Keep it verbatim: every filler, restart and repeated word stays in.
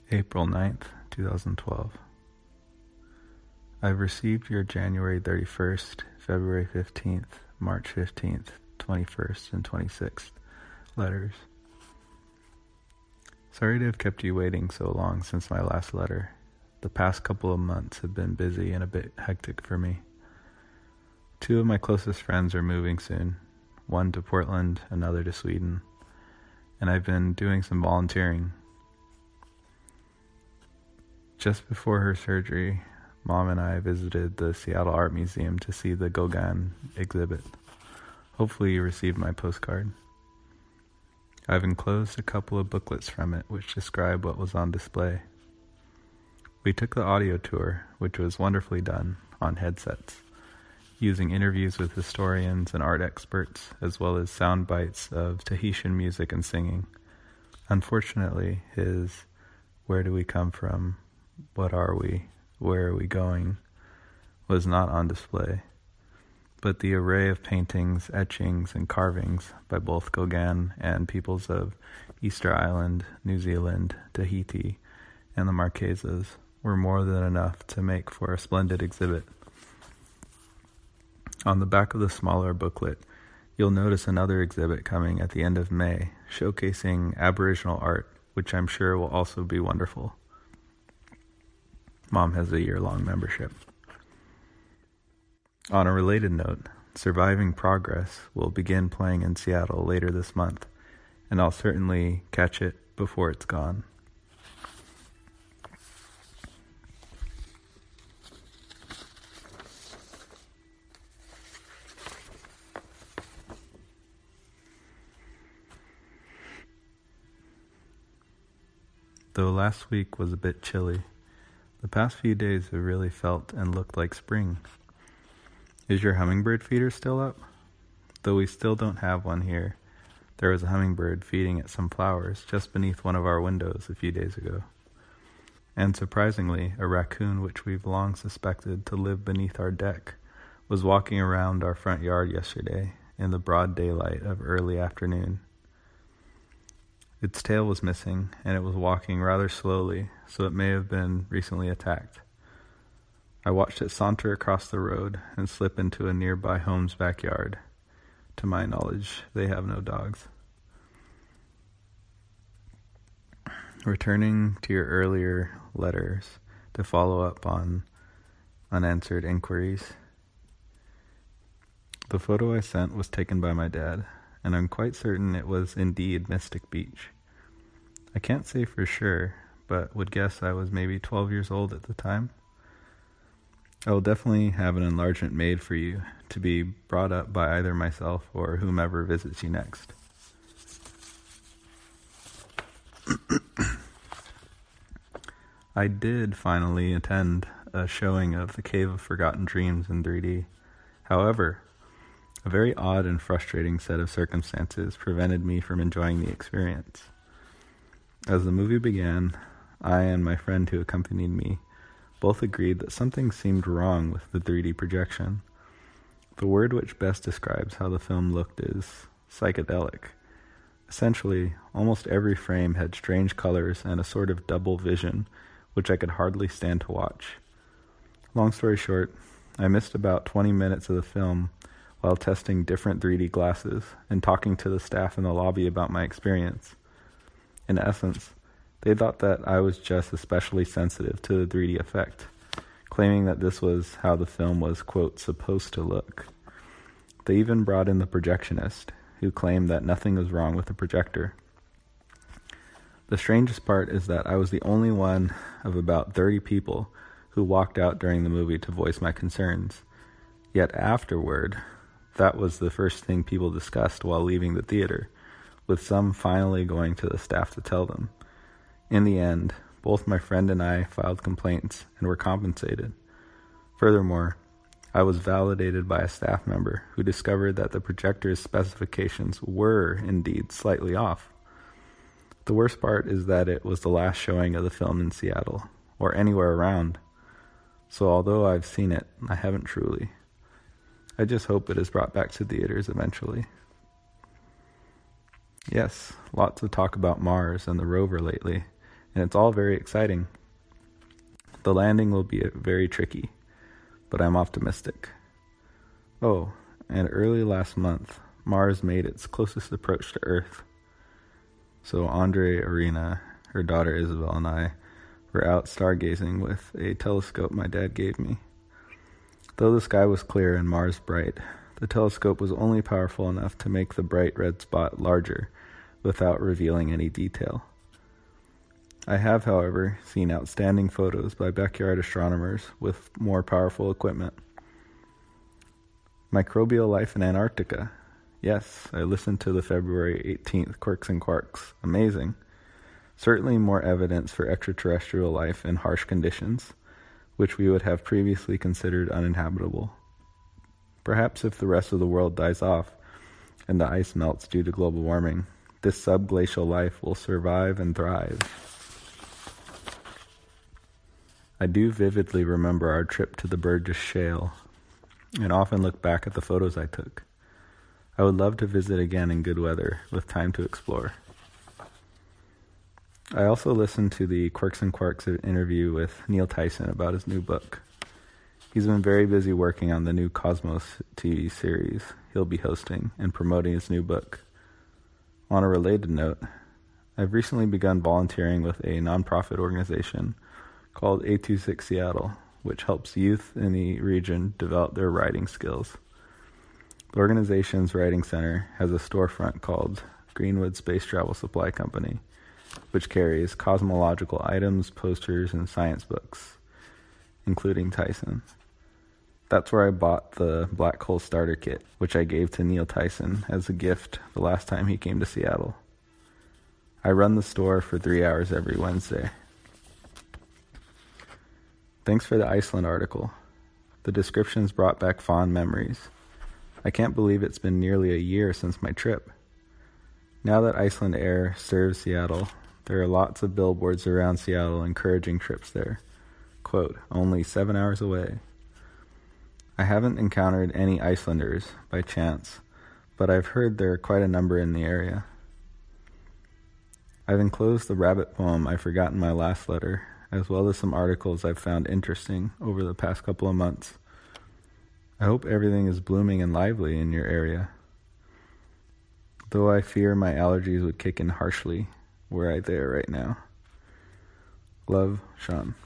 April ninth, twenty twelve. I've received your January thirty-first, February fifteenth, March fifteenth, twenty-first, and twenty-sixth letters. Sorry to have kept you waiting so long since my last letter. The past couple of months have been busy and a bit hectic for me. Two of my closest friends are moving soon, one to Portland, another to Sweden, and I've been doing some volunteering. Just before her surgery, Mom and I visited the Seattle Art Museum to see the Gauguin exhibit. Hopefully you received my postcard. I've enclosed a couple of booklets from it which describe what was on display. We took the audio tour, which was wonderfully done, on headsets, using interviews with historians and art experts, as well as sound bites of Tahitian music and singing. Unfortunately, his "Where do we come from? What are we? Where are we going?" was not on display, but the array of paintings, etchings, and carvings by both Gauguin and peoples of Easter Island, New Zealand, Tahiti, and the Marquesas were more than enough to make for a splendid exhibit. On the back of the smaller booklet, you'll notice another exhibit coming at the end of May, showcasing Aboriginal art, which I'm sure will also be wonderful. Mom has a year-long membership. On a related note, Surviving Progress will begin playing in Seattle later this month, and I'll certainly catch it before it's gone. Though last week was a bit chilly, the past few days have really felt and looked like spring. Is your hummingbird feeder still up? Though we still don't have one here, there was a hummingbird feeding at some flowers just beneath one of our windows a few days ago. And surprisingly, a raccoon which we've long suspected to live beneath our deck was walking around our front yard yesterday in the broad daylight of early afternoon. Its tail was missing, and it was walking rather slowly, so it may have been recently attacked. I watched it saunter across the road and slip into a nearby home's backyard. To my knowledge, they have no dogs. Returning to your earlier letters to follow up on unanswered inquiries, the photo I sent was taken by my dad, and I'm quite certain it was indeed Mystic Beach. I can't say for sure, but would guess I was maybe twelve years old at the time. I will definitely have an enlargement made for you to be brought up by either myself or whomever visits you next. I did finally attend a showing of The Cave of Forgotten Dreams in three D. However, a very odd and frustrating set of circumstances prevented me from enjoying the experience. As the movie began, I and my friend who accompanied me both agreed that something seemed wrong with the three D projection. The word which best describes how the film looked is psychedelic. Essentially, almost every frame had strange colors and a sort of double vision, which I could hardly stand to watch. Long story short, I missed about twenty minutes of the film while testing different three D glasses and talking to the staff in the lobby about my experience. In essence, they thought that I was just especially sensitive to the three D effect, claiming that this was how the film was, quote, supposed to look. They even brought in the projectionist, who claimed that nothing was wrong with the projector. The strangest part is that I was the only one of about thirty people who walked out during the movie to voice my concerns. Yet afterward, that was the first thing people discussed while leaving the theater, with some finally going to the staff to tell them. In the end, both my friend and I filed complaints and were compensated. Furthermore, I was validated by a staff member who discovered that the projector's specifications were indeed slightly off. The worst part is that it was the last showing of the film in Seattle, or anywhere around. So although I've seen it, I haven't truly. I just hope it is brought back to theaters eventually. Yes, lots of talk about Mars and the rover lately, and it's all very exciting. The landing will be very tricky, but I'm optimistic. Oh, and early last month, Mars made its closest approach to Earth. So Andre Arena, her daughter Isabel, and I were out stargazing with a telescope my dad gave me. Though the sky was clear and Mars bright, the telescope was only powerful enough to make the bright red spot larger without revealing any detail. I have, however, seen outstanding photos by backyard astronomers with more powerful equipment. Microbial life in Antarctica. Yes, I listened to the February eighteenth Quirks and Quarks. Amazing. Certainly more evidence for extraterrestrial life in harsh conditions, which we would have previously considered uninhabitable. Perhaps if the rest of the world dies off and the ice melts due to global warming, this subglacial life will survive and thrive. I do vividly remember our trip to the Burgess Shale, and often look back at the photos I took. I would love to visit again in good weather, with time to explore. I also listened to the Quirks and Quarks interview with Neil Tyson about his new book. He's been very busy working on the new Cosmos T V series he'll be hosting and promoting his new book. On a related note, I've recently begun volunteering with a nonprofit organization called eight two six Seattle, which helps youth in the region develop their writing skills. The organization's writing center has a storefront called Greenwood Space Travel Supply Company, which carries cosmological items, posters, and science books, including Tyson. That's where I bought the Black Hole Starter Kit, which I gave to Neil Tyson as a gift the last time he came to Seattle. I run the store for three hours every Wednesday. Thanks for the Iceland article. The descriptions brought back fond memories. I can't believe it's been nearly a year since my trip. Now that Iceland Air serves Seattle, there are lots of billboards around Seattle encouraging trips there. Quote, only seven hours away. I haven't encountered any Icelanders by chance, but I've heard there are quite a number in the area. I've enclosed the rabbit poem I forgot in my last letter, as well as some articles I've found interesting over the past couple of months. I hope everything is blooming and lively in your area, though I fear my allergies would kick in harshly were I there right now. Love, Sean.